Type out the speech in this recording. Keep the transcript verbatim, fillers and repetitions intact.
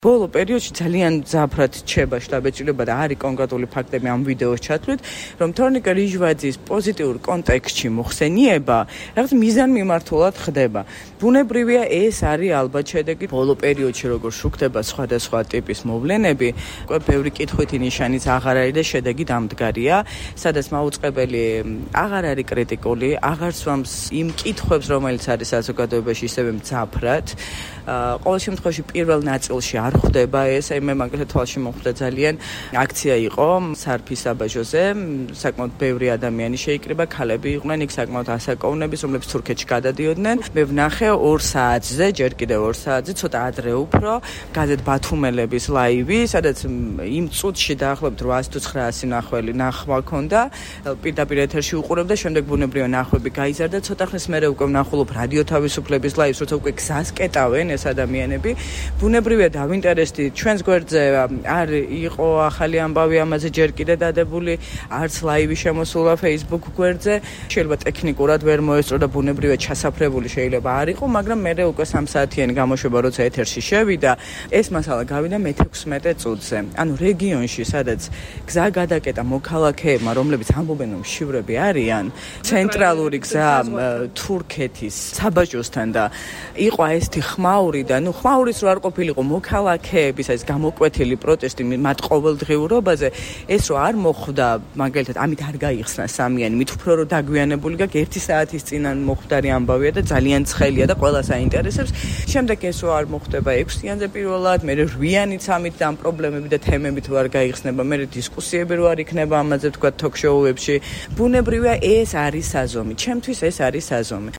ბოლო პერიოდში ძალიან ძაფრად რჩება შთაბეჭდილება და არის კონკრეტული ფაქტები ამ ვიდეოს ჩათვლით, რომ თორნიკა რიჟვაძის პოზიტიურ კონტექსტში მოხსენიება რაღაც მიზანმიმართულად ხდება. ბუნებრივია ეს არის ალბათ შედეგი ბოლო პერიოდში როგორ შუქდება სხვადასხვა ტიპის მოვლენები, ბევრი კითხვითი ნიშანიც აღარ არის და შედეგი დამდგარია, სადაც მაუწყებელი აღარ არის კრიტიკული, აღარ სვამს იმ კითხვებს, რომელიც არის საზოგადოებაში ისევე მძაფრად. ყოველ შემთხვევაში პირველ ნაწილში არ ხვდება ეს, აი მე მაგალითად თვალში მოხვდა ძალიან აქცია იყო სარფის საბაჟოზე, საკმაოდ ბევრი ადამიანი შეიკრიბა, ქალები იყვნენ იქ საკმაოდ ასაკოვნების, რომლებიც თურქეთში გადადიოდნენ. მე ვნახე ორ საათზე, ჯერ კიდევ ორ საათზე, ცოტა ადრე უფრო, გაზეთ ბათუმელების ლაივი, სადაც იმ წუთში დაახლოებით რვაასი თუ ცხრაასი ნახველი ნახვა ქონდა, პირდაპირ ეთერში უყურებდა, შემდეგ ბუნებრივია ნახვები გაიზარდა, ცოტა ხნის მერე უკვე ვნახულობ რადიო თავისუფლების ლაივს, როცა უკვე გზას კეტავენ ეს ადამიანები. ბუნებრივია დავინტერესდი, ჩვენს გვერდზე არ იყო ახალი ამბავი ამაზე ჯერ კიდე დადებული, არც ლაივი შემოსულა Facebook გვერდზე. შეიძლება ტექნიკურად ვერ მოესწრო და ბუნებრივია ჩასაფრებული შეიძლება არ იყო, მაგრამ მე უკვე სამ საათიანი გამოშვება როცა ეთერში შევიდა, ეს მასალა გავიდა მეთექვსმეტე წუთზე. ანუ რეგიონში, სადაც გზა გადაკეტა მოქალაქეებმა, რომლებიც ამბობენ, რომ მშივრები არიან, ცენტრალური გზა თურქეთის საბაჟოსთან და იყო ესეთი ხმაური და ნუ ხმაურის რო არ ყოფილიყო მოქალაქეების ეს გამოკვეთილი პროტესტი მათ ყოველდღიურობაზე, ეს რო არ მოხვდა, მაგალითად, ამით არ გაიხსნა სამიანი, მით უფრო რო დაგვიანებული გაკ ერთი საათის წინ მოხვდარი ამბავია და ძალიან ცხელია და ყველას აინტერესებს. შემდეგ ეს რო არ მოხდება ექვსიანზე პირველად, მე რვიანიც ამით და ამ პრობლემები და თემებით რო არ გაიხსნება, მე დისკუსიები რო არ იქნება ამაზე თქვა თოქ-შოუებში. ბუნებრივია ეს არის საზომი. ჩემთვის ეს არის საზომი.